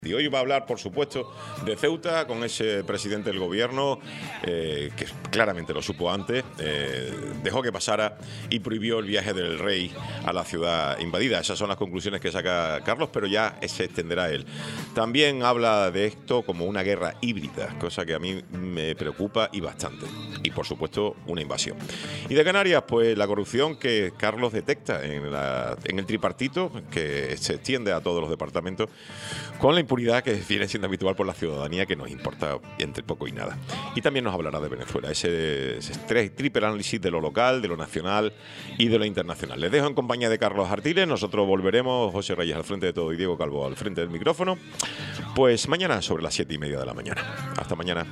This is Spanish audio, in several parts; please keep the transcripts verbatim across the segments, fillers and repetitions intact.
Y hoy va a hablar, por supuesto, de Ceuta con ese presidente del gobierno eh, que claramente lo supo antes, eh, dejó que pasara y prohibió el viaje del rey a la ciudad invadida. Esas son las conclusiones que saca Carlos, pero ya se extenderá él. También habla de esto como una guerra híbrida, cosa que a mí me preocupa y bastante. Y, por supuesto, una invasión. Y de Canarias, pues la corrupción que Carlos detecta en, la, en el tripartito, que se extiende a todos los departamentos, con la impunidad que viene siendo habitual por la ciudadanía, que nos importa entre poco y nada. Y también nos hablará de Venezuela, ese, ese triple análisis de lo local, de lo nacional y de lo internacional. Les dejo en compañía de Carlos Artiles. Nosotros volveremos, José Reyes al frente de todo y Diego Calvo al frente del micrófono, pues mañana sobre las siete y media de la mañana. Hasta mañana.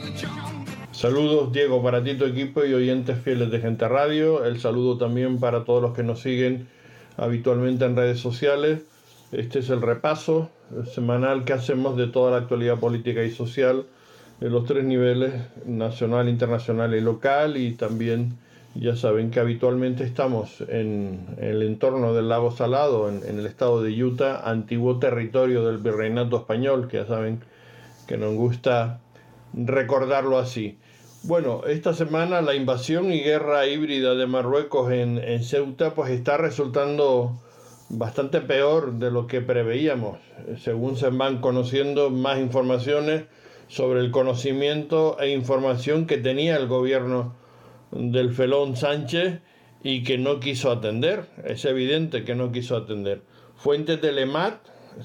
Saludos, Diego, para ti, tu equipo y oyentes fieles de Gente Radio. El saludo también para todos los que nos siguen habitualmente en redes sociales. Este es el repaso semanal que hacemos de toda la actualidad política y social de los tres niveles, nacional, internacional y local. Y también ya saben que habitualmente estamos en, en el entorno del lago Salado, en, en el estado de Utah, antiguo territorio del virreinato español, que ya saben que nos gusta recordarlo así. Bueno, esta semana la invasión y guerra híbrida de Marruecos en, en Ceuta pues está resultando bastante peor de lo que preveíamos, según se van conociendo más informaciones sobre el conocimiento e información que tenía el gobierno del felón Sánchez y que no quiso atender. Es evidente que no quiso atender. Fuentes de Lemat,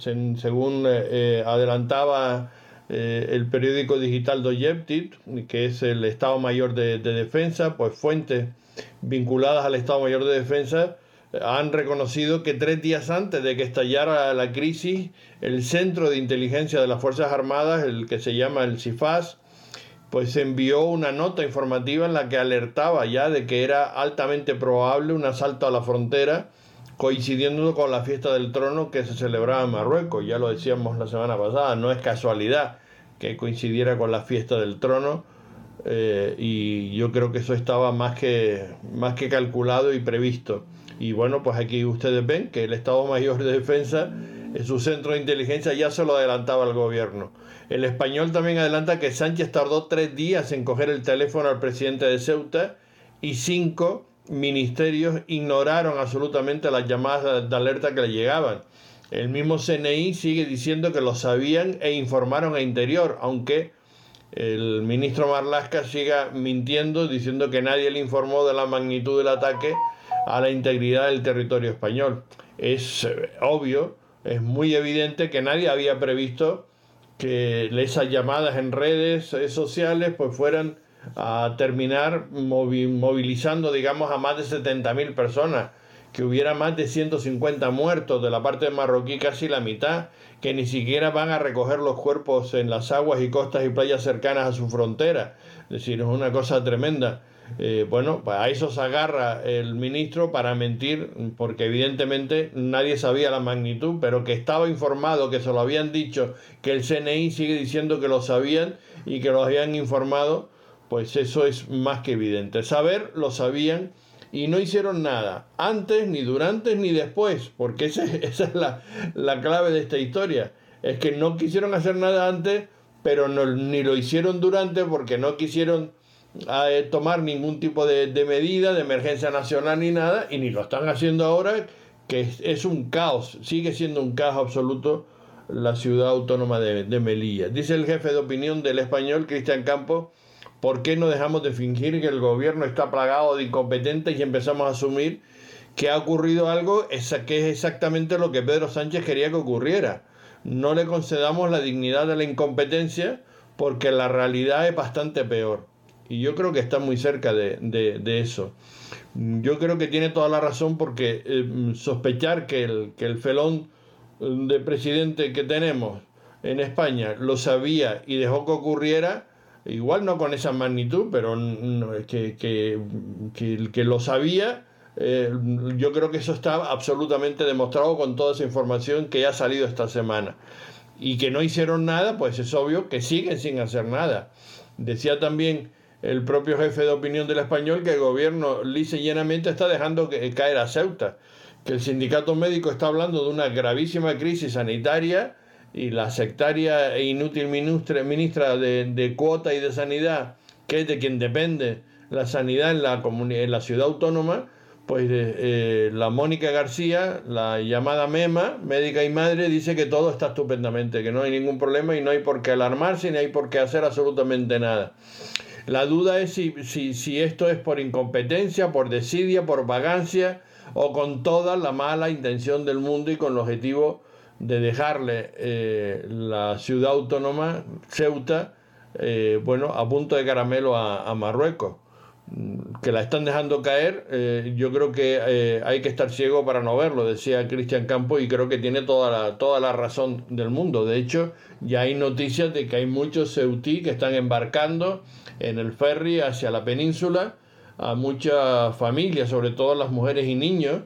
según eh, adelantaba eh, el periódico digital Doyeptit, que es el Estado Mayor de, de Defensa, pues fuentes vinculadas al Estado Mayor de Defensa han reconocido que tres días antes de que estallara la crisis, el Centro de Inteligencia de las Fuerzas Armadas, el que se llama el CIFAS, pues envió una nota informativa en la que alertaba ya de que era altamente probable un asalto a la frontera, coincidiendo con la fiesta del trono que se celebraba en Marruecos. Ya lo decíamos la semana pasada, no es casualidad que coincidiera con la fiesta del trono, eh, y yo creo que eso estaba más que, más que calculado y previsto. Y bueno, pues aquí ustedes ven que el Estado Mayor de Defensa, en su centro de inteligencia, ya se lo adelantaba al gobierno. El Español también adelanta que Sánchez tardó tres días en coger el teléfono al presidente de Ceuta y cinco ministerios ignoraron absolutamente las llamadas de alerta que le llegaban. El mismo C N I sigue diciendo que lo sabían e informaron a Interior, aunque el ministro Marlaska siga mintiendo, diciendo que nadie le informó de la magnitud del ataque a la integridad del territorio español. Es obvio, es muy evidente que nadie había previsto que esas llamadas en redes sociales pues fueran a terminar movilizando, digamos, a más de setenta mil personas, que hubiera más de ciento cincuenta muertos, de la parte marroquí casi la mitad, que ni siquiera van a recoger los cuerpos en las aguas y costas y playas cercanas a su frontera. Es decir, es una cosa tremenda. Eh, bueno, pues a eso se agarra el ministro para mentir, porque evidentemente nadie sabía la magnitud, pero que estaba informado, que se lo habían dicho, que el C N I sigue diciendo que lo sabían y que lo habían informado, pues eso es más que evidente. Saber, lo sabían y no hicieron nada, antes, ni durante, ni después, porque esa, esa es la, la clave de esta historia. Es que no quisieron hacer nada antes, pero no, ni lo hicieron durante, porque no quisieron a tomar ningún tipo de, de medida de emergencia nacional ni nada, y ni lo están haciendo ahora, que es, es un caos, sigue siendo un caos absoluto la ciudad autónoma de, de Melilla. Dice el jefe de opinión del Español, Cristian Campos: ¿por qué no dejamos de fingir que el gobierno está plagado de incompetentes y empezamos a asumir que ha ocurrido algo que es exactamente lo que Pedro Sánchez quería que ocurriera? No le concedamos la dignidad de la incompetencia, porque la realidad es bastante peor. Y yo creo que está muy cerca de, de, de eso. Yo creo que tiene toda la razón, porque eh, sospechar que el, que el felón de presidente que tenemos en España lo sabía y dejó que ocurriera, igual no con esa magnitud, pero no, que, que, que, que lo sabía, eh, yo creo que eso está absolutamente demostrado con toda esa información que ya ha salido esta semana. Y que no hicieron nada, pues es obvio que siguen sin hacer nada. Decía también el propio jefe de opinión del Español que el gobierno lisa y llanamente está dejando que, caer a Ceuta, que el sindicato médico está hablando de una gravísima crisis sanitaria y la sectaria e inútil ministra, ministra de, de Cuota y de Sanidad, que es de quien depende la sanidad en la, en la ciudad autónoma, pues eh, la Mónica García, la llamada MEMA, médica y madre, dice que todo está estupendamente, que no hay ningún problema y no hay por qué alarmarse ni hay por qué hacer absolutamente nada. La duda es si, si, si esto es por incompetencia, por desidia, por vagancia o con toda la mala intención del mundo y con el objetivo de dejarle eh, la ciudad autónoma, Ceuta, eh, bueno, a punto de caramelo a, a Marruecos. Que la están dejando caer, eh, yo creo que eh, hay que estar ciego para no verlo, decía Cristian Campos, y creo que tiene toda la, toda la razón del mundo. De hecho, ya hay noticias de que hay muchos ceutí que están embarcando en el ferry hacia la península, a muchas familias, sobre todo las mujeres y niños,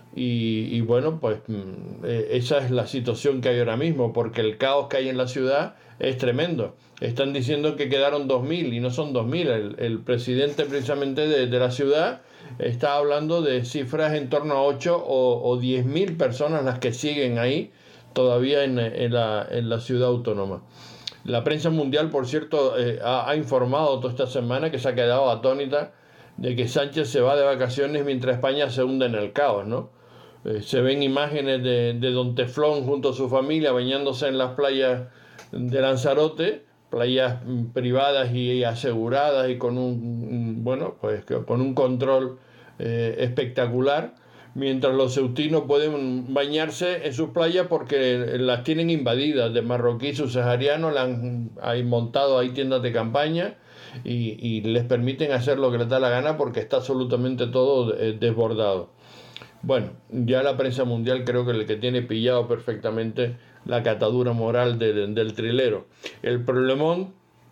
y, y bueno, pues eh, esa es la situación que hay ahora mismo, porque el caos que hay en la ciudad es tremendo. Están diciendo que quedaron dos mil y no son dos mil. El, el presidente precisamente de, de la ciudad está hablando de cifras en torno a ocho o, o diez mil personas las que siguen ahí todavía en, en, la, en la ciudad autónoma. La prensa mundial, por cierto, eh, ha, ha informado toda esta semana que se ha quedado atónita de que Sánchez se va de vacaciones mientras España se hunde en el caos, ¿no? Eh, se ven imágenes de, de Don Teflón junto a su familia bañándose en las playas de Lanzarote, playas privadas y aseguradas y con un bueno pues con un control eh, espectacular, mientras los ceutinos pueden bañarse en sus playas porque las tienen invadidas de marroquíes subsaharianos, la han, han montado ahí tiendas de campaña y, y les permiten hacer lo que les da la gana porque está absolutamente todo eh, desbordado. Bueno, ya la prensa mundial creo que el que tiene pillado perfectamente la catadura moral de, de, del trilero. El problemón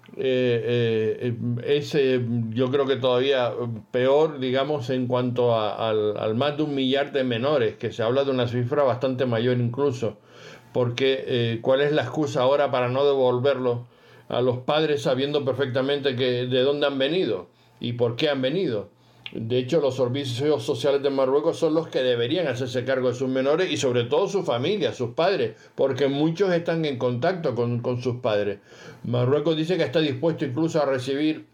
eh, eh, es eh, yo creo que todavía peor, digamos, en cuanto a, al, al más de un millar de menores, que se habla de una cifra bastante mayor incluso, porque eh, ¿cuál es la excusa ahora para no devolverlos a los padres sabiendo perfectamente que, de dónde han venido y por qué han venido? De hecho, los servicios sociales de Marruecos son los que deberían hacerse cargo de sus menores y sobre todo sus familias, sus padres, porque muchos están en contacto con, con sus padres. Marruecos dice que está dispuesto incluso a recibir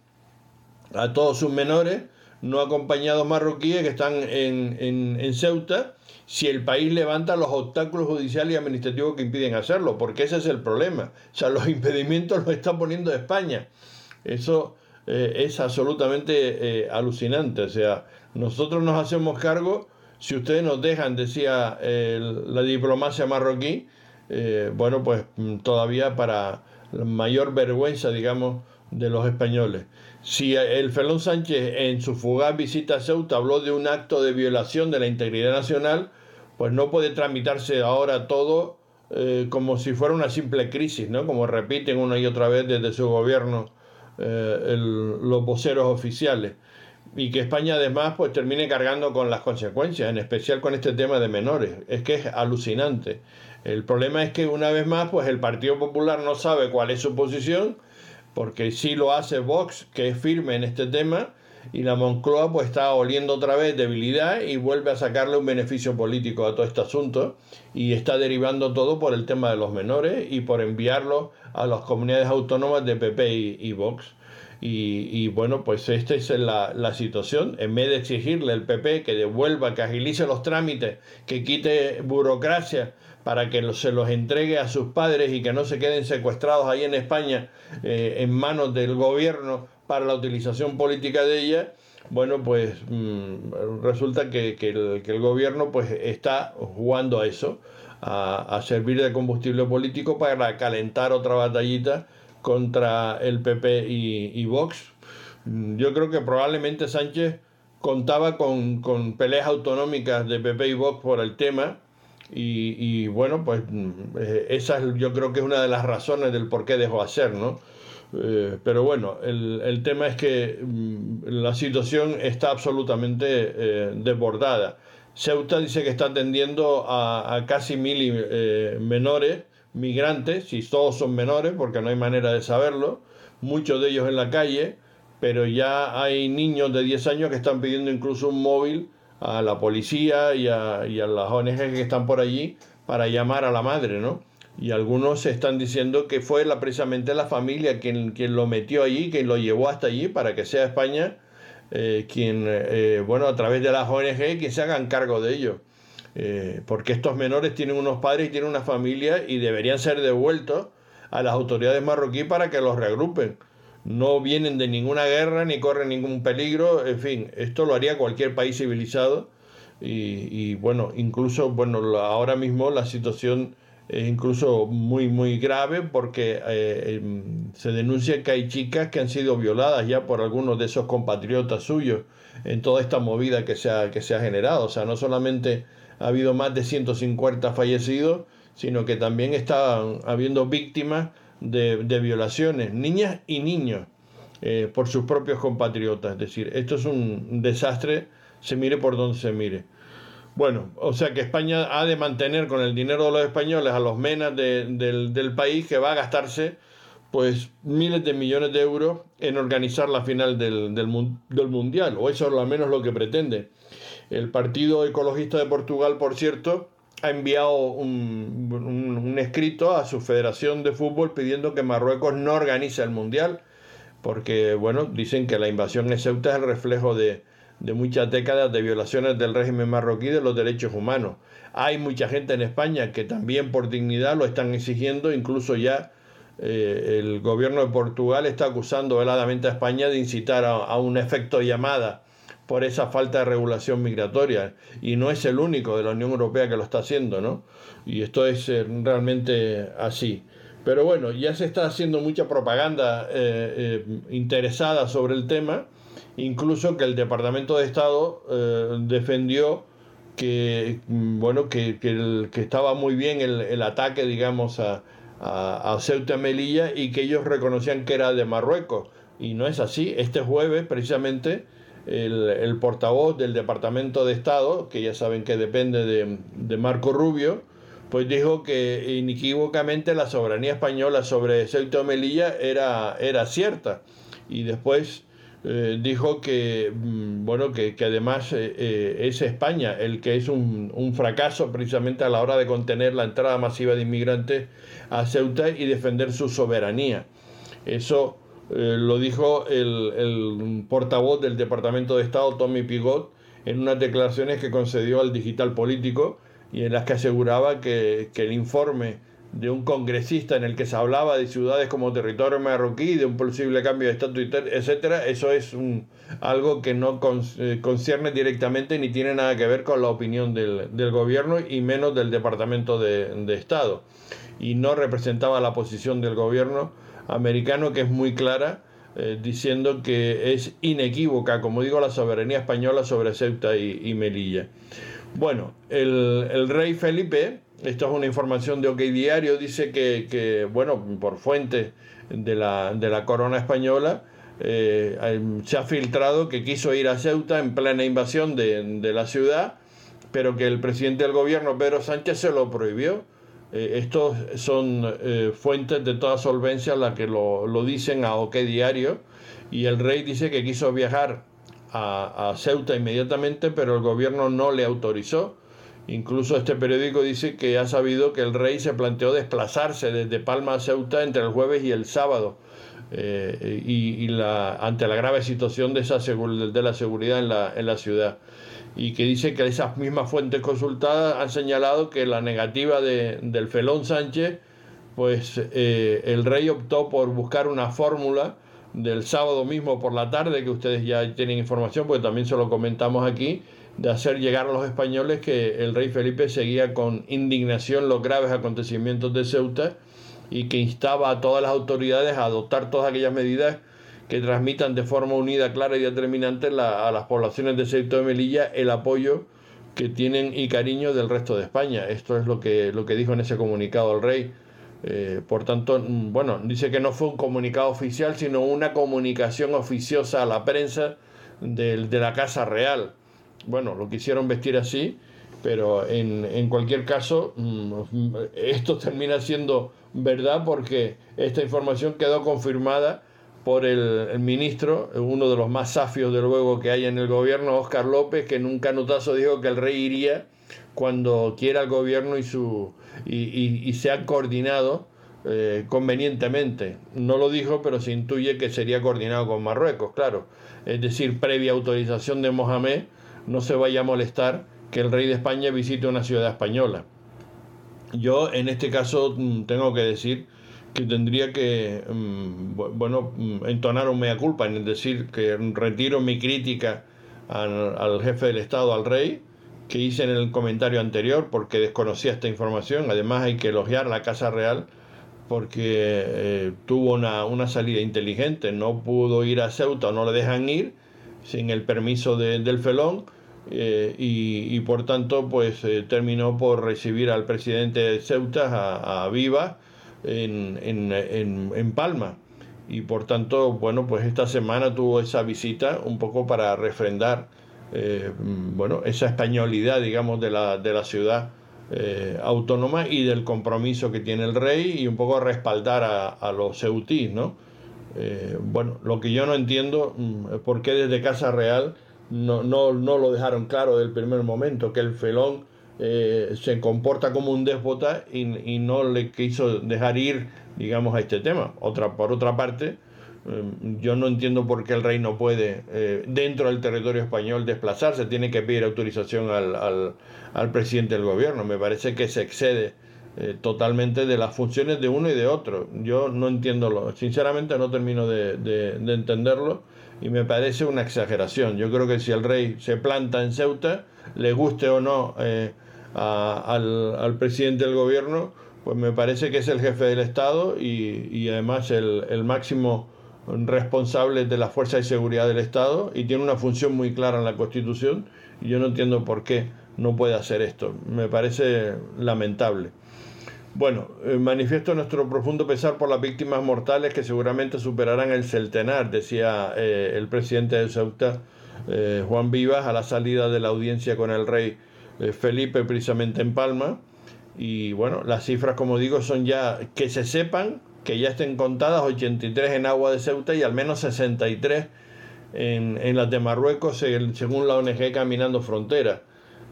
a todos sus menores no acompañados marroquíes que están en, en, en Ceuta, si el país levanta los obstáculos judiciales y administrativos que impiden hacerlo, porque ese es el problema. O sea, los impedimentos los está poniendo España. Eso Eh, es absolutamente eh, alucinante. O sea, nosotros nos hacemos cargo, si ustedes nos dejan, decía eh, la diplomacia marroquí, eh, bueno, pues todavía para la mayor vergüenza, digamos, de los españoles. Si el Felón Sánchez en su fugaz visita a Ceuta habló de un acto de violación de la integridad nacional, pues no puede tramitarse ahora todo eh, como si fuera una simple crisis, ¿no? Como repiten una y otra vez desde su gobierno Eh, el, los voceros oficiales, y que España además pues termine cargando con las consecuencias, en especial con este tema de menores. Es que es alucinante. El problema es que una vez más pues el Partido Popular no sabe cuál es su posición, porque sí lo hace Vox, que es firme en este tema, y la Moncloa pues está oliendo otra vez debilidad y vuelve a sacarle un beneficio político a todo este asunto, y está derivando todo por el tema de los menores y por enviarlo a las comunidades autónomas de P P y, y Vox. Y, y bueno, pues esta es la, la situación. En vez de exigirle al P P que devuelva, que agilice los trámites, que quite burocracia para que se los entregue a sus padres y que no se queden secuestrados ahí en España eh, en manos del gobierno para la utilización política de ella, bueno, pues mmm, resulta que, que, el, que el gobierno pues está jugando a eso, a, a servir de combustible político para calentar otra batallita contra el P P y, y Vox. Yo creo que probablemente Sánchez contaba con, con peleas autonómicas de P P y Vox por el tema, y, y bueno, pues esa es, yo creo que es una de las razones del por qué dejó hacer, ¿no? Eh, pero bueno, el, el tema es que mm, la situación está absolutamente eh, desbordada. Ceuta dice que está atendiendo a, a casi mil eh, menores migrantes, y todos son menores porque no hay manera de saberlo, muchos de ellos en la calle, pero ya hay niños de diez años que están pidiendo incluso un móvil a la policía y a, y a las O N G que están por allí para llamar a la madre, ¿no? Y algunos están diciendo que fue la, precisamente la familia quien, quien lo metió allí, quien lo llevó hasta allí para que sea España eh, quien, eh, bueno, a través de las O N G, quien se hagan cargo de ello. Eh, porque estos menores tienen unos padres y tienen una familia y deberían ser devueltos a las autoridades marroquíes para que los reagrupen. No vienen de ninguna guerra ni corren ningún peligro, en fin, esto lo haría cualquier país civilizado y, y bueno, incluso, bueno, ahora mismo la situación es incluso muy, muy grave porque eh, se denuncia que hay chicas que han sido violadas ya por algunos de esos compatriotas suyos en toda esta movida que se ha, que se ha generado. O sea, no solamente ha habido más de ciento cincuenta fallecidos, sino que también está habiendo víctimas de, de violaciones, niñas y niños, eh, por sus propios compatriotas. Es decir, esto es un desastre, se mire por donde se mire. Bueno, o sea que España ha de mantener con el dinero de los españoles a los menas de, del, del país, que va a gastarse pues miles de millones de euros en organizar la final del, del, del Mundial, o eso es al menos lo que pretende. El Partido Ecologista de Portugal, por cierto, ha enviado un, un, un escrito a su Federación de Fútbol pidiendo que Marruecos no organice el Mundial, porque, bueno, dicen que la invasión en Ceuta es el reflejo de, de muchas décadas de violaciones del régimen marroquí de los derechos humanos. Hay mucha gente en España que también por dignidad lo están exigiendo, incluso ya eh, el gobierno de Portugal está acusando veladamente a España de incitar a, a un efecto llamada por esa falta de regulación migratoria, y no es el único de la Unión Europea que lo está haciendo, ¿no? Y esto es eh, realmente así. Pero bueno, ya se está haciendo mucha propaganda eh, eh, interesada sobre el tema, incluso que el Departamento de Estado eh, defendió que, bueno, que, que, el, que estaba muy bien el, el ataque, digamos, a, a, a Ceuta y Melilla, y que ellos reconocían que era de Marruecos, y no es así. Este jueves, precisamente, El, el portavoz del Departamento de Estado, que ya saben que depende de, de Marco Rubio, pues dijo que inequívocamente la soberanía española sobre Ceuta y Melilla era, era cierta. Y después eh, dijo que, bueno, que, que además eh, eh, es España el que es un, un fracaso precisamente a la hora de contener la entrada masiva de inmigrantes a Ceuta y defender su soberanía. Eso Eh, lo dijo el, el portavoz del Departamento de Estado, Tommy Pigot, en unas declaraciones que concedió al Digital Político, y en las que aseguraba que, que el informe de un congresista en el que se hablaba de ciudades como territorio marroquí, de un posible cambio de estatus, etcétera, eso es un, algo que no con, eh, concierne directamente ni tiene nada que ver con la opinión del, del gobierno y menos del Departamento de, de Estado, y no representaba la posición del gobierno americano, que es muy clara, eh, diciendo que es inequívoca, como digo, la soberanía española sobre Ceuta y, y Melilla. Bueno, el, el rey Felipe, esto es una información de OK Diario, dice que, que bueno, por fuentes de la, de la corona española, eh, se ha filtrado que quiso ir a Ceuta en plena invasión de, de la ciudad, pero que el presidente del gobierno, Pedro Sánchez, se lo prohibió. Eh, estos son eh, fuentes de toda solvencia las que lo, lo dicen a OK Diario, y el rey dice que quiso viajar a, a Ceuta inmediatamente, pero el gobierno no le autorizó. Incluso este periódico dice que ha sabido que el rey se planteó desplazarse desde Palma a Ceuta entre el jueves y el sábado, eh, y, y la, ante la grave situación de, esa segur, de la seguridad en la, en la ciudad. Y que dice que esas mismas fuentes consultadas han señalado que la negativa de, del felón Sánchez, pues eh, el rey optó por buscar una fórmula del sábado mismo por la tarde, que ustedes ya tienen información, porque también se lo comentamos aquí, de hacer llegar a los españoles que el rey Felipe seguía con indignación los graves acontecimientos de Ceuta, y que instaba a todas las autoridades a adoptar todas aquellas medidas que transmitan de forma unida, clara y determinante la, a las poblaciones de Ceuta y Melilla el apoyo que tienen y cariño del resto de España. Esto es lo que, lo que dijo en ese comunicado el rey. Eh, por tanto, bueno, dice que no fue un comunicado oficial, sino una comunicación oficiosa a la prensa de, de la Casa Real. Bueno, lo quisieron vestir así, pero en, en cualquier caso, esto termina siendo verdad, porque esta información quedó confirmada por el, el ministro, uno de los más safios de luego que hay en el gobierno, Óscar López, que en un canutazo dijo que el rey iría cuando quiera el gobierno y, su, y, y, y se ha coordinado eh, convenientemente. No lo dijo, pero se intuye que sería coordinado con Marruecos, claro. Es decir, previa autorización de Mohamed, no se vaya a molestar que el rey de España visite una ciudad española. Yo en este caso tengo que decir que tendría que bueno, entonar un mea culpa, en decir que retiro mi crítica al, al jefe del Estado, al rey, que hice en el comentario anterior porque desconocía esta información. Además hay que elogiar a la Casa Real porque eh, tuvo una, una salida inteligente, no pudo ir a Ceuta, no le dejan ir sin el permiso de, del felón. Eh, y, y por tanto pues eh, terminó por recibir al presidente de Ceuta, a, a Viva, en, en, en, en Palma, y por tanto bueno pues esta semana tuvo esa visita un poco para refrendar eh, bueno esa españolidad, digamos, de la, de la ciudad eh, autónoma y del compromiso que tiene el rey, y un poco respaldar a, a los ceutíes, ¿no? Eh, bueno, lo que yo no entiendo es por qué desde Casa Real No, no, no lo dejaron claro desde el primer momento, que el felón eh, se comporta como un déspota y, y no le quiso dejar ir, digamos, a este tema. Otra, por otra parte, eh, yo no entiendo por qué el rey no puede, eh, dentro del territorio español, desplazarse, tiene que pedir autorización al, al, al presidente del gobierno. Me parece que se excede eh, totalmente de las funciones de uno y de otro. Yo no entiendo, lo, sinceramente no termino de, de, de entenderlo. Y me parece una exageración. Yo creo que si el rey se planta en Ceuta, le guste o no eh, a, al, al presidente del gobierno, pues me parece que es el jefe del Estado y, y además el, el máximo responsable de las fuerzas de seguridad del Estado, y tiene una función muy clara en la Constitución, y yo no entiendo por qué no puede hacer esto. Me parece lamentable. Bueno, eh, manifiesto nuestro profundo pesar por las víctimas mortales que seguramente superarán el centenar, decía eh, el presidente de Ceuta, eh, Juan Vivas, a la salida de la audiencia con el rey eh, Felipe, precisamente en Palma. Y bueno, las cifras, como digo, son ya, que se sepan, que ya estén contadas, ochenta y tres en agua de Ceuta y al menos sesenta y tres en, en las de Marruecos, según la O N G Caminando Frontera.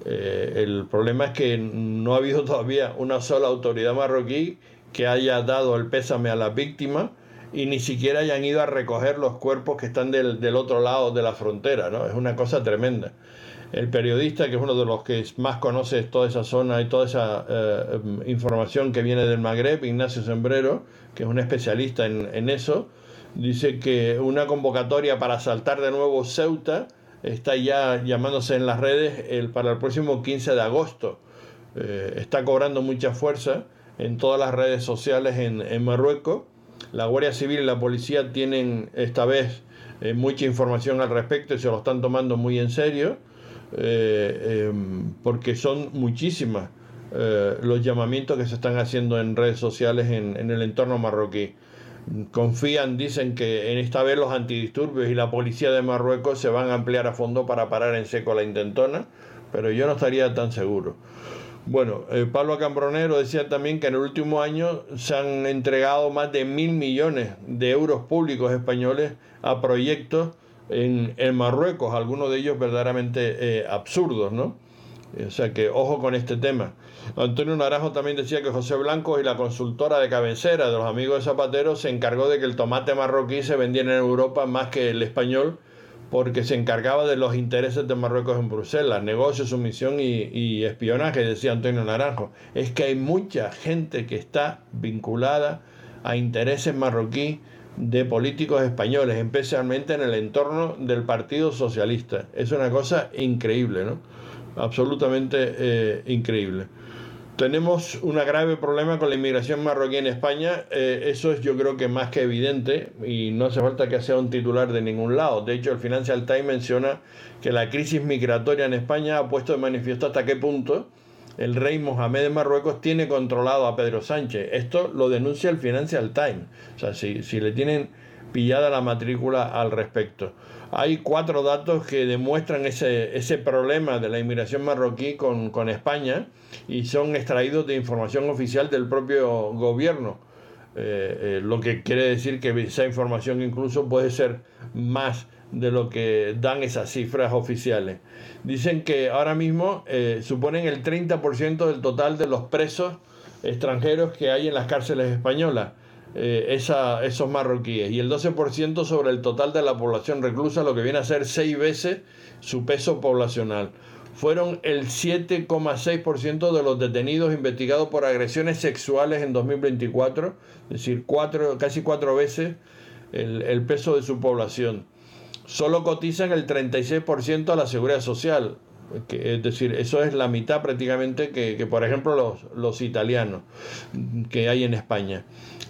Eh, el problema es que no ha habido todavía una sola autoridad marroquí que haya dado el pésame a las víctimas, y ni siquiera hayan ido a recoger los cuerpos que están del, del otro lado de la frontera, ¿no? Es una cosa tremenda. El periodista, que es uno de los que más conoce toda esa zona y toda esa eh, información que viene del Magreb, Ignacio Sembrero, que es un especialista en, en eso, dice que una convocatoria para asaltar de nuevo Ceuta está ya llamándose en las redes el, para el próximo quince de agosto. Eh, está cobrando mucha fuerza en todas las redes sociales en, en Marruecos. La Guardia Civil y la policía tienen esta vez eh, mucha información al respecto y se lo están tomando muy en serio, eh, eh, porque son muchísimas eh, los llamamientos que se están haciendo en redes sociales en, en el entorno marroquí. Confían, dicen que en esta vez los antidisturbios y la policía de Marruecos se van a ampliar a fondo para parar en seco la intentona, pero yo no estaría tan seguro. Bueno, eh, Pablo Cambronero decía también que en el último año se han entregado más de mil millones de euros públicos españoles a proyectos en, en Marruecos, algunos de ellos verdaderamente eh, absurdos, ¿no? O sea que ojo con este tema. Antonio Naranjo también decía que José Blanco y la consultora de cabecera de los amigos de Zapatero se encargó de que el tomate marroquí se vendiera en Europa más que el español, porque se encargaba de los intereses de Marruecos en Bruselas, negocio, sumisión y, y espionaje, decía Antonio Naranjo. Es que hay mucha gente que está vinculada a intereses marroquíes de políticos españoles, especialmente en el entorno del Partido Socialista. Es una cosa increíble, ¿no? Absolutamente eh, increíble. Tenemos un grave problema con la inmigración marroquí en España, eh, eso es yo creo que más que evidente y no hace falta que sea un titular de ningún lado. De hecho, el Financial Times menciona que la crisis migratoria en España ha puesto de manifiesto hasta qué punto el rey Mohamed de Marruecos tiene controlado a Pedro Sánchez. Esto lo denuncia el Financial Times, o sea, si, si le tienen pillada la matrícula al respecto. Hay cuatro datos que demuestran ese, ese problema de la inmigración marroquí con, con España y son extraídos de información oficial del propio gobierno, eh, eh, lo que quiere decir que esa información incluso puede ser más de lo que dan esas cifras oficiales. Dicen que ahora mismo eh, suponen el treinta por ciento del total de los presos extranjeros que hay en las cárceles españolas, eh, esa, esos marroquíes, y el doce por ciento sobre el total de la población reclusa, lo que viene a ser seis veces su peso poblacional. Fueron el siete coma seis por ciento de los detenidos investigados por agresiones sexuales en dos mil veinticuatro, es decir, cuatro, casi cuatro veces el, el peso de su población. Solo cotizan el treinta y seis por ciento a la seguridad social, que, es decir, eso es la mitad prácticamente que, que por ejemplo, los, los italianos que hay en España.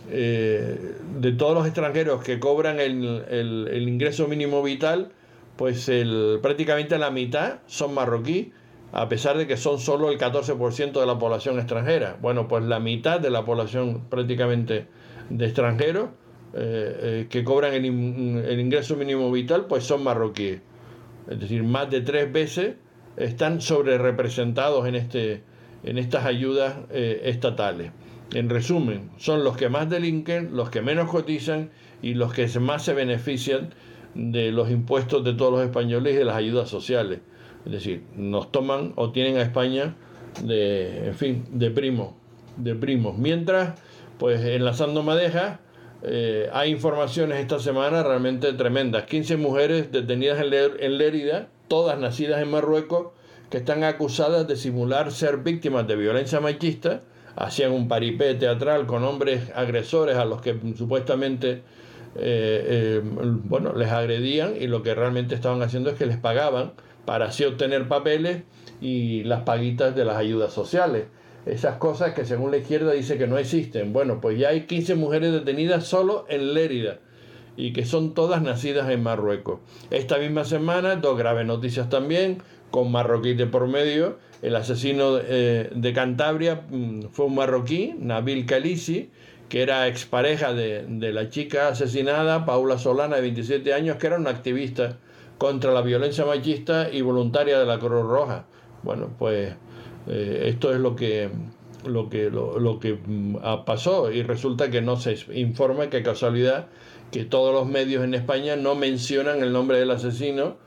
Eh, de todos los extranjeros que cobran el, el, el ingreso mínimo vital, pues el, prácticamente la mitad son marroquí, a pesar de que son solo el catorce por ciento de la población extranjera. Bueno, pues la mitad de la población prácticamente de extranjeros eh, eh, que cobran el, el ingreso mínimo vital, pues son marroquíes. Es decir, más de tres veces están sobre representados en, este, en estas ayudas eh, estatales. En resumen, son los que más delinquen, los que menos cotizan y los que más se benefician de los impuestos de todos los españoles y de las ayudas sociales. Es decir, nos toman o tienen a España de, en fin, de primos, de primos. Mientras, pues enlazando madejas, eh, hay informaciones esta semana realmente tremendas. quince mujeres detenidas en, Ler- en Lérida, todas nacidas en Marruecos, que están acusadas de simular ser víctimas de violencia machista. Hacían un paripé teatral con hombres agresores a los que supuestamente eh, eh, bueno, les agredían, y lo que realmente estaban haciendo es que les pagaban para así obtener papeles y las paguitas de las ayudas sociales. Esas cosas que según la izquierda dice que no existen. Bueno, pues ya hay quince mujeres detenidas solo en Lérida y que son todas nacidas en Marruecos. Esta misma semana, dos graves noticias también, con marroquí de por medio. El asesino eh, de Cantabria fue un marroquí, Nabil Khalisi, que era expareja de, de la chica asesinada, Paula Solana, de veintisiete años, que era una activista contra la violencia machista y voluntaria de la Cruz Roja. Bueno, pues eh, esto es lo que, lo que, lo, lo que pasó, y resulta que no se informa, qué casualidad, que todos los medios en España no mencionan el nombre del asesino.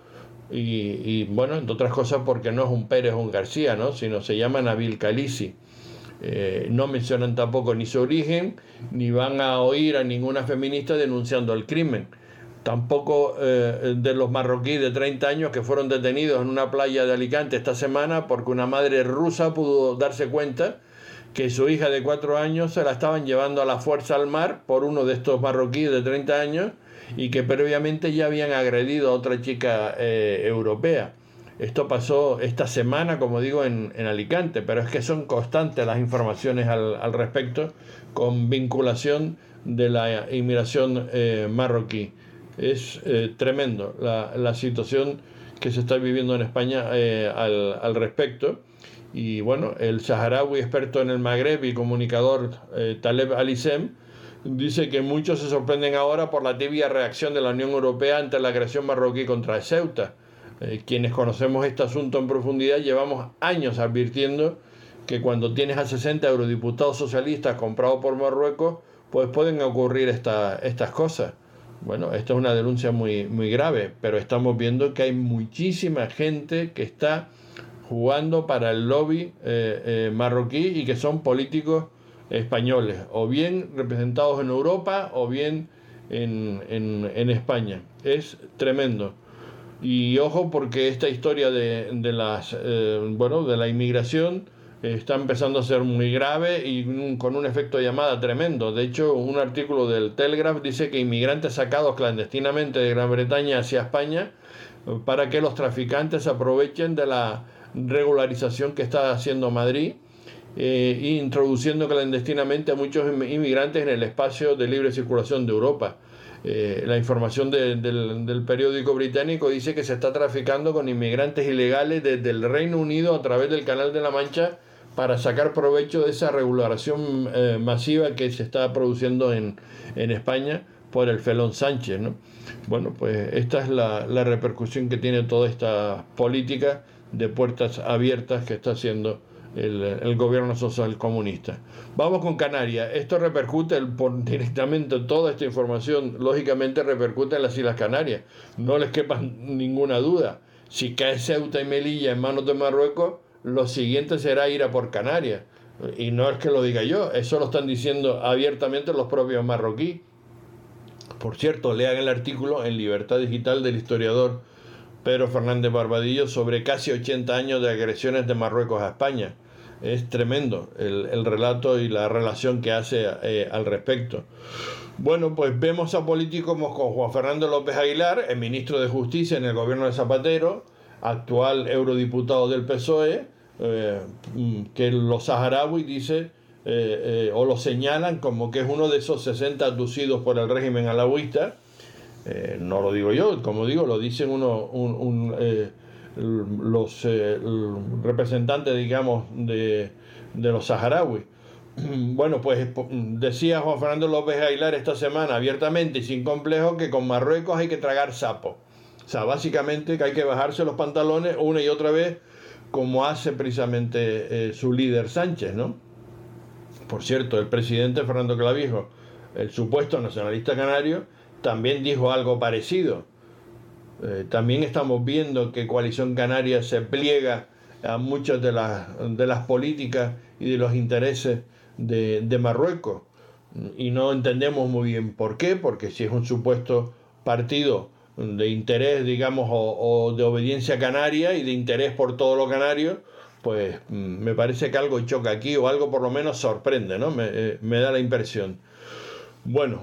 Y, y bueno, entre otras cosas porque no es un Pérez o un García, ¿no?, sino se llama Nabil Khalisi. Eh, no mencionan tampoco ni su origen, ni van a oír a ninguna feminista denunciando el crimen. Tampoco eh, de los marroquíes de treinta años que fueron detenidos en una playa de Alicante esta semana porque una madre rusa pudo darse cuenta que su hija de cuatro años se la estaban llevando a la fuerza al mar por uno de estos marroquíes de treinta años, y que previamente ya habían agredido a otra chica eh, europea. Esto pasó esta semana, como digo, en, en Alicante, pero es que son constantes las informaciones al, al respecto, con vinculación de la inmigración eh, marroquí. Es eh, tremendo la, la situación que se está viviendo en España eh, al, al respecto. Y bueno, el saharaui experto en el Magreb y comunicador eh, Taleb Alisem dice que muchos se sorprenden ahora por la tibia reacción de la Unión Europea ante la agresión marroquí contra Ceuta. Eh, quienes conocemos este asunto en profundidad llevamos años advirtiendo que cuando tienes a sesenta eurodiputados socialistas comprados por Marruecos, pues pueden ocurrir esta, estas cosas. Bueno, esto es una denuncia muy, muy grave, pero estamos viendo que hay muchísima gente que está jugando para el lobby eh, eh, marroquí, y que son políticos españoles, o bien representados en Europa o bien en, en, en España. Es tremendo. Y ojo, porque esta historia de, de las eh, bueno, de la inmigración eh, está empezando a ser muy grave y un, con un efecto llamada tremendo. De hecho, un artículo del Telegraph dice que inmigrantes sacados clandestinamente de Gran Bretaña hacia España eh, para que los traficantes aprovechen de la regularización que está haciendo Madrid, Eh, introduciendo clandestinamente a muchos inmigrantes en el espacio de libre circulación de Europa. Eh, la información de, del, del periódico británico dice que se está traficando con inmigrantes ilegales desde el Reino Unido a través del Canal de la Mancha para sacar provecho de esa regulación eh, masiva que se está produciendo en, en España por el felón Sánchez, ¿no? Bueno, pues esta es la, la repercusión que tiene toda esta política de puertas abiertas que está haciendo el, el gobierno social comunista. Vamos con Canarias. Esto repercute el, por, directamente, toda esta información, lógicamente repercute en las Islas Canarias. No les quepa ninguna duda. Si cae Ceuta y Melilla en manos de Marruecos, lo siguiente será ir a por Canarias. Y no es que lo diga yo, eso lo están diciendo abiertamente los propios marroquíes. Por cierto, lean el artículo en Libertad Digital del historiador Pedro Fernández Barbadillo sobre casi ochenta años de agresiones de Marruecos a España. Es tremendo el, el relato y la relación que hace eh, al respecto. Bueno, pues vemos a políticos como Juan Fernando López Aguilar, el ministro de Justicia en el gobierno de Zapatero, actual eurodiputado del P S O E, eh, que los saharauis dice, eh, eh, o lo señalan como que es uno de esos sesenta abducidos por el régimen alawista. Eh, no lo digo yo, como digo, lo dicen uno, un, un, eh, los eh, representantes, digamos, de, de los saharauis. Bueno, pues decía Juan Fernando López Aguilar esta semana abiertamente y sin complejo que con Marruecos hay que tragar sapo. O sea, básicamente que hay que bajarse los pantalones una y otra vez, como hace precisamente eh, su líder Sánchez, ¿no? Por cierto, el presidente Fernando Clavijo, el supuesto nacionalista canario, también dijo algo parecido. Eh, también estamos viendo que Coalición Canaria se pliega a muchas de las, de las políticas y de los intereses de, de Marruecos. Y no entendemos muy bien por qué, porque si es un supuesto partido de interés, digamos, o, o de obediencia canaria y de interés por todo lo canario, pues me parece que algo choca aquí, o algo por lo menos sorprende, ¿no? Me, eh, me da la impresión. Bueno,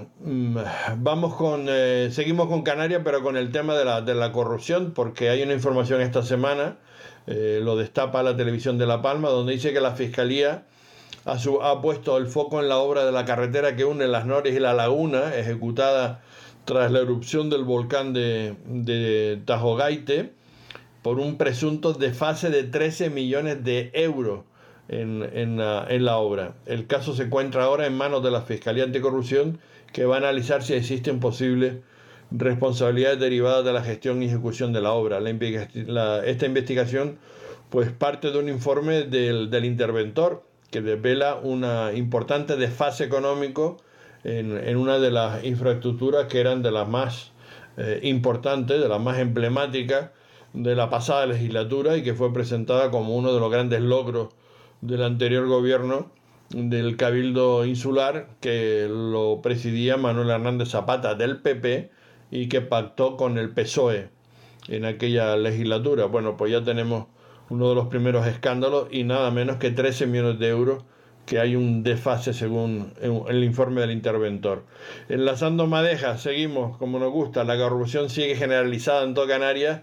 vamos con, eh, seguimos con Canarias, pero con el tema de la, de la corrupción, porque hay una información esta semana, eh, lo destapa la televisión de La Palma, donde dice que la Fiscalía ha, su, ha puesto el foco en la obra de la carretera que une Las Norias y La Laguna, ejecutada tras la erupción del volcán de, de Tajogaite, por un presunto desfase de trece millones de euros. En, en, la, en la obra. El caso se encuentra ahora en manos de la Fiscalía Anticorrupción, que va a analizar si existen posibles responsabilidades derivadas de la gestión y ejecución de la obra. La, la, esta investigación pues parte de un informe del, del interventor que desvela una importante desfase económico en, en una de las infraestructuras que eran de las más eh, importantes, de las más emblemáticas de la pasada legislatura, y que fue presentada como uno de los grandes logros del anterior gobierno del Cabildo Insular, que lo presidía Manuel Hernández Zapata del P P y que pactó con el P S O E en aquella legislatura. Bueno, pues ya tenemos uno de los primeros escándalos y nada menos que trece millones de euros que hay un desfase según el informe del interventor. Enlazando madejas, seguimos como nos gusta, la corrupción sigue generalizada en toda Canarias.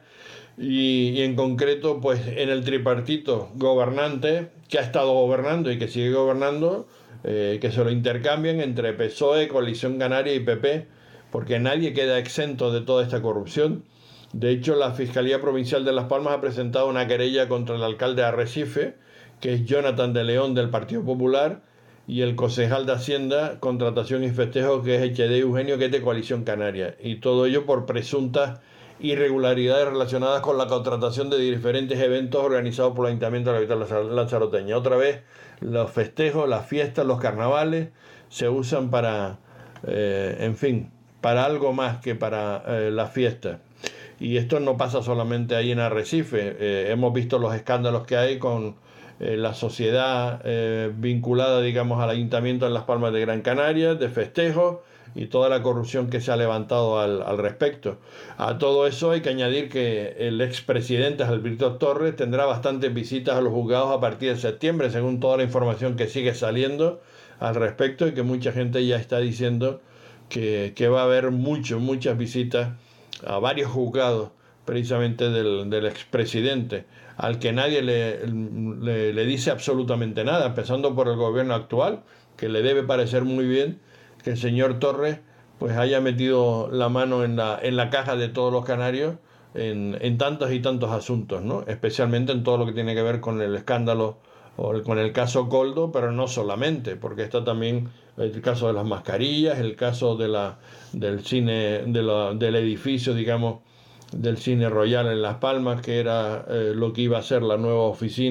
Y, y en concreto, pues en el tripartito gobernante, que ha estado gobernando y que sigue gobernando, eh, que se lo intercambian entre P S O E, Coalición Canaria y P P, porque nadie queda exento de toda esta corrupción. De hecho, la Fiscalía Provincial de Las Palmas ha presentado una querella contra el alcalde de Arrecife, que es Jonathan de León del Partido Popular, y el concejal de Hacienda, Contratación y Festejo, que es H D Eugenio, que es de Coalición Canaria. Y todo ello por presuntas irregularidades relacionadas con la contratación de diferentes eventos organizados por el Ayuntamiento de la capital lanzaroteña. Otra vez, los festejos, las fiestas, los carnavales se usan para, eh, en fin, para algo más que para eh, las fiestas. Y esto no pasa solamente ahí en Arrecife. Eh, hemos visto los escándalos que hay con eh, la sociedad eh, vinculada, digamos, al Ayuntamiento en Las Palmas de Gran Canaria, de festejos, y toda la corrupción que se ha levantado al, al respecto. A todo eso hay que añadir que el expresidente Alberto Torres tendrá bastantes visitas a los juzgados a partir de septiembre, según toda la información que sigue saliendo al respecto, y que mucha gente ya está diciendo que, que va a haber mucho, muchas visitas a varios juzgados precisamente del, del expresidente, al que nadie le, le, le dice absolutamente nada, empezando por el gobierno actual, que le debe parecer muy bien que el señor Torres pues haya metido la mano en la, en la caja de todos los canarios en, en tantos y tantos asuntos, ¿no? Especialmente en todo lo que tiene que ver con el escándalo o el, con el caso Coldo, pero no solamente, porque está también el caso de las mascarillas, el caso de la, del cine, de la, del edificio, digamos, del Cine Royal en Las Palmas, que era eh, lo que iba a ser la nueva oficina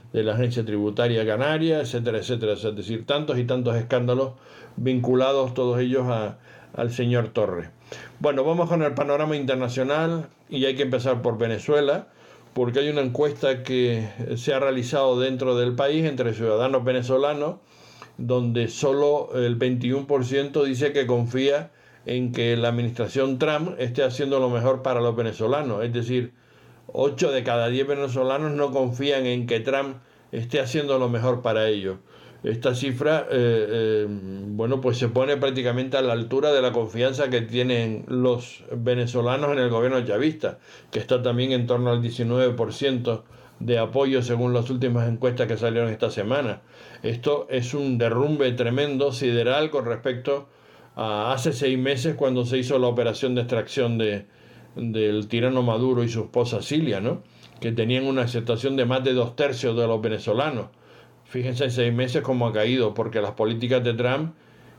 de la Agencia Tributaria Canaria, etcétera, etcétera. Es decir, tantos y tantos escándalos vinculados todos ellos a, al señor Torres. Bueno, vamos con el panorama internacional y hay que empezar por Venezuela, porque hay una encuesta que se ha realizado dentro del país entre ciudadanos venezolanos, donde solo el veintiuno por ciento dice que confía en que la administración Trump esté haciendo lo mejor para los venezolanos. Es decir, ocho de cada diez venezolanos no confían en que Trump esté haciendo lo mejor para ellos. Esta cifra, eh, eh, bueno, pues se pone prácticamente a la altura de la confianza que tienen los venezolanos en el gobierno chavista, que está también en torno al diecinueve por ciento de apoyo según las últimas encuestas que salieron esta semana. Esto es un derrumbe tremendo, sideral, con respecto a hace seis meses cuando se hizo la operación de extracción de, del tirano Maduro y su esposa Cilia, ¿no? Que tenían una aceptación de más de dos tercios de los venezolanos. Fíjense en seis meses cómo ha caído, porque las políticas de Trump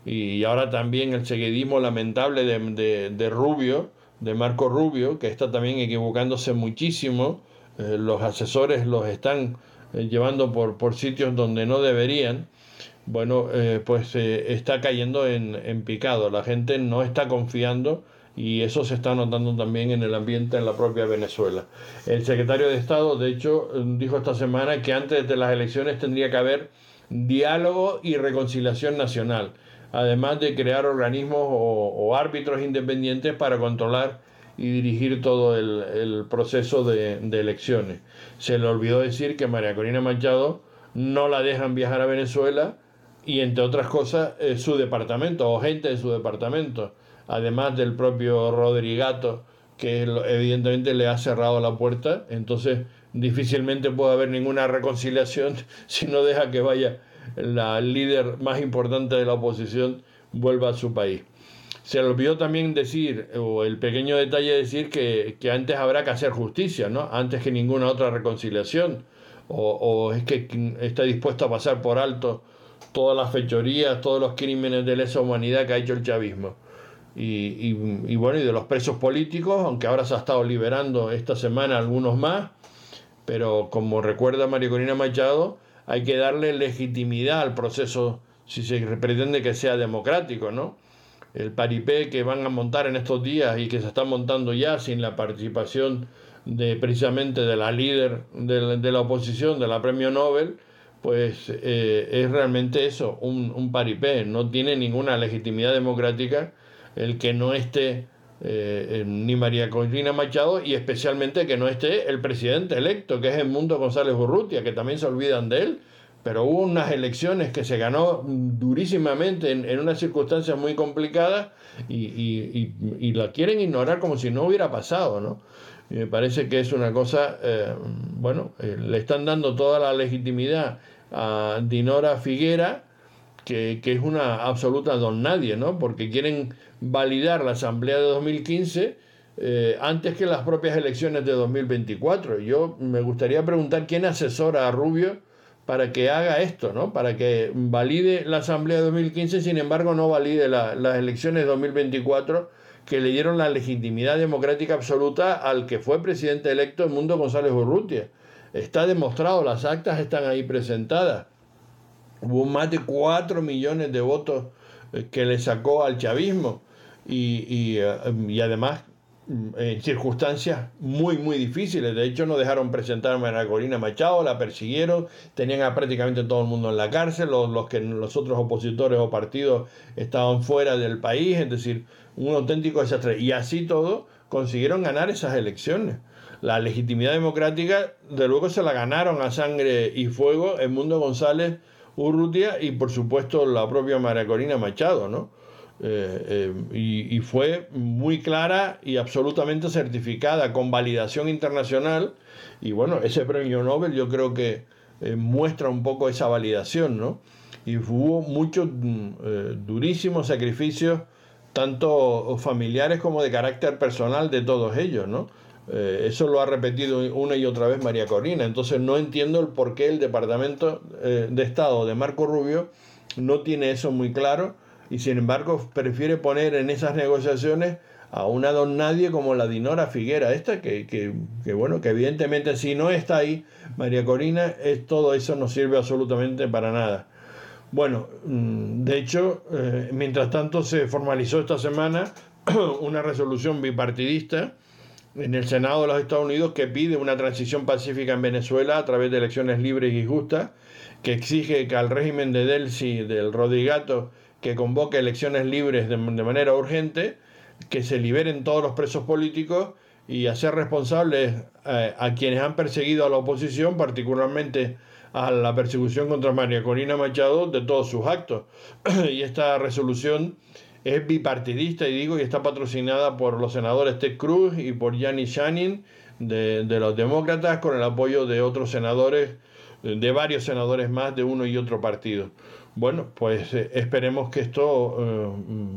y ahora también el seguidismo lamentable de, de, de Rubio, de Marco Rubio, que está también equivocándose muchísimo. Eh, los asesores los están eh, llevando por, por sitios donde no deberían. Bueno, eh, pues eh, está cayendo en, en picado. La gente no está confiando y eso se está notando también en el ambiente en la propia Venezuela. El secretario de Estado, de hecho, dijo esta semana que antes de las elecciones tendría que haber diálogo y reconciliación nacional, además de crear organismos o, o árbitros independientes para controlar y dirigir todo el, el proceso de, de elecciones. Se le olvidó decir que María Corina Machado no la dejan viajar a Venezuela y, entre otras cosas, eh, su departamento o gente de su departamento, además del propio Rodrigato, que evidentemente le ha cerrado la puerta. Entonces difícilmente puede haber ninguna reconciliación si no deja que vaya la líder más importante de la oposición vuelva a su país. Se le olvidó también decir, o el pequeño detalle de decir que, que antes habrá que hacer justicia, ¿no? Antes que ninguna otra reconciliación, o, o es que está dispuesto a pasar por alto todas las fechorías, todos los crímenes de lesa humanidad que ha hecho el chavismo. Y, y, y bueno, y de los presos políticos, aunque ahora se ha estado liberando esta semana algunos más, pero como recuerda María Corina Machado, hay que darle legitimidad al proceso si se pretende que sea democrático, ¿no? El paripé que van a montar en estos días y que se está montando ya sin la participación de precisamente de la líder de la, de la oposición, de la premio Nobel, pues eh, es realmente eso, un, un paripé. No tiene ninguna legitimidad democrática el que no esté eh, ni María Corina Machado y especialmente que no esté el presidente electo, que es Edmundo González Urrutia, que también se olvidan de él. Pero hubo unas elecciones que se ganó durísimamente en, en unas circunstancias muy complicadas y, y, y, y la quieren ignorar como si no hubiera pasado, ¿no? Y me parece que es una cosa, eh, bueno, eh, le están dando toda la legitimidad a Dinora Figuera, que, que es una absoluta don nadie, ¿no? Porque quieren validar la asamblea de dos mil quince eh, antes que las propias elecciones de dos mil veinticuatro. Yo me gustaría preguntar quién asesora a Rubio para que haga esto, ¿no? Para que valide la asamblea de dos mil quince, sin embargo no valide la, las elecciones de dos mil veinticuatro, que le dieron la legitimidad democrática absoluta al que fue presidente electo Edmundo González Urrutia. Está demostrado, las actas están ahí presentadas. Hubo más de cuatro millones de votos que le sacó al chavismo y, y, y además en circunstancias muy muy difíciles. De hecho no dejaron presentar a María Corina Machado, la persiguieron, tenían a prácticamente todo el mundo en la cárcel, los, los que los otros opositores o partidos estaban fuera del país, es decir, un auténtico desastre. Y así todo consiguieron ganar esas elecciones. La legitimidad democrática de luego se la ganaron a sangre y fuego Edmundo González Urrutia y por supuesto la propia María Corina Machado, ¿no? Eh, eh, y, y fue muy clara y absolutamente certificada con validación internacional, y bueno, ese premio Nobel yo creo que eh, muestra un poco esa validación, ¿no? Y hubo muchos eh, durísimos sacrificios, tanto familiares como de carácter personal de todos ellos, ¿no? Eh, eso lo ha repetido una y otra vez María Corina. Entonces no entiendo el por qué el Departamento eh, de Estado de Marco Rubio no tiene eso muy claro y sin embargo prefiere poner en esas negociaciones a una don nadie como la Dinora Figuera, esta que, que, que bueno, que evidentemente si no está ahí María Corina, es, todo eso no sirve absolutamente para nada. Bueno, de hecho, eh, mientras tanto se formalizó esta semana una resolución bipartidista en el Senado de los Estados Unidos que pide una transición pacífica en Venezuela a través de elecciones libres y justas, que exige que al régimen de Delcy, del Rodrigato, que convoque elecciones libres de, de manera urgente, que se liberen todos los presos políticos y hacer responsables eh, a quienes han perseguido a la oposición, particularmente a la persecución contra María Corina Machado, de todos sus actos. Y esta resolución es bipartidista, y digo, y está patrocinada por los senadores Ted Cruz y por Janis Shannon de, de los demócratas, con el apoyo de otros senadores, de varios senadores más de uno y otro partido. Bueno, pues eh, esperemos que esto eh,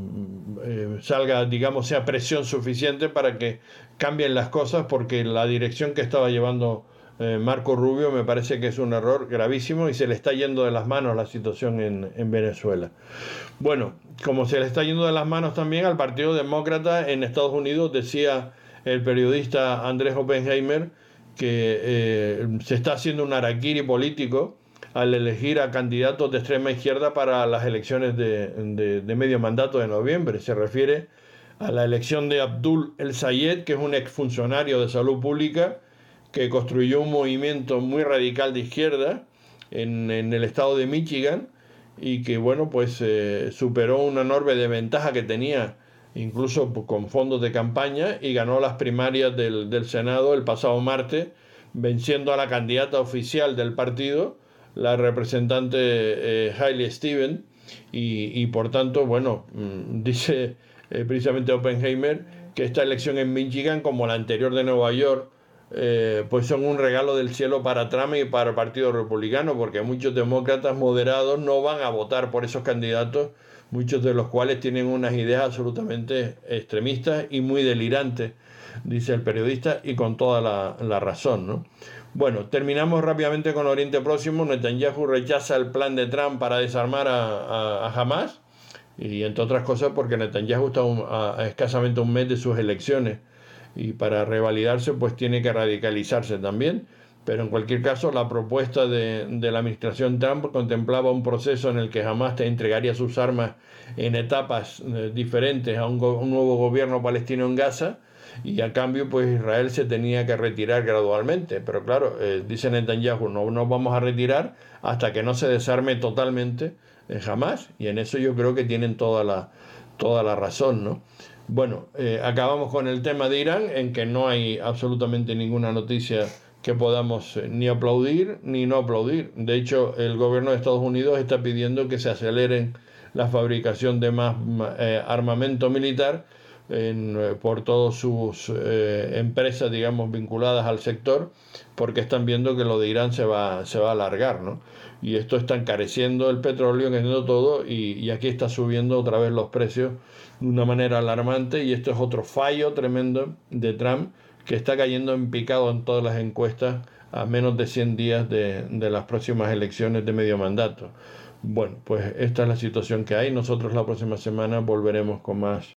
eh, salga, digamos, sea presión suficiente para que cambien las cosas, porque la dirección que estaba llevando eh, Marco Rubio me parece que es un error gravísimo y se le está yendo de las manos la situación en, en Venezuela. Bueno, como se le está yendo de las manos también al Partido Demócrata en Estados Unidos, decía el periodista Andrés Oppenheimer que eh, se está haciendo un harakiri político al elegir a candidatos de extrema izquierda para las elecciones de, de, de medio mandato de noviembre. Se refiere a la elección de Abdul El Sayed, que es un exfuncionario de salud pública que construyó un movimiento muy radical de izquierda en, en el estado de Michigan, y que bueno, pues eh, superó una enorme desventaja que tenía, incluso con fondos de campaña, y ganó las primarias del, del Senado el pasado martes, venciendo a la candidata oficial del partido, la representante eh, Hailey Stevens, y, y por tanto, bueno, mmm, dice eh, precisamente Oppenheimer que esta elección en Michigan, como la anterior de Nueva York, eh, pues son un regalo del cielo para Trump y para el Partido Republicano, porque muchos demócratas moderados no van a votar por esos candidatos, muchos de los cuales tienen unas ideas absolutamente extremistas y muy delirantes, dice el periodista, y con toda la, la razón, ¿no? Bueno, terminamos rápidamente con Oriente Próximo. Netanyahu rechaza el plan de Trump para desarmar a, a, a Hamas, y entre otras cosas porque Netanyahu está un, a, a escasamente un mes de sus elecciones, y para revalidarse pues tiene que radicalizarse también. Pero en cualquier caso, la propuesta de, de la administración Trump contemplaba un proceso en el que Hamas te entregaría sus armas en etapas eh, diferentes a un, go, un nuevo gobierno palestino en Gaza, y a cambio pues Israel se tenía que retirar gradualmente. Pero claro, eh, dice Netanyahu, no nos vamos a retirar hasta que no se desarme totalmente eh, Hamas, y en eso yo creo que tienen toda la, toda la razón, ¿no? Bueno, eh, acabamos con el tema de Irán, en que no hay absolutamente ninguna noticia que podamos eh, ni aplaudir ni no aplaudir. De hecho, el gobierno de Estados Unidos está pidiendo que se aceleren la fabricación de más eh, armamento militar en, eh, por todas sus eh, empresas, digamos, vinculadas al sector, porque están viendo que lo de Irán se va, se va a alargar, ¿no? Y esto está encareciendo el petróleo, encareciendo todo, y, y aquí está subiendo otra vez los precios de una manera alarmante, y esto es otro fallo tremendo de Trump, que está cayendo en picado en todas las encuestas a menos de cien días de, de las próximas elecciones de medio mandato. Bueno, pues esta es la situación que hay. Nosotros la próxima semana volveremos con más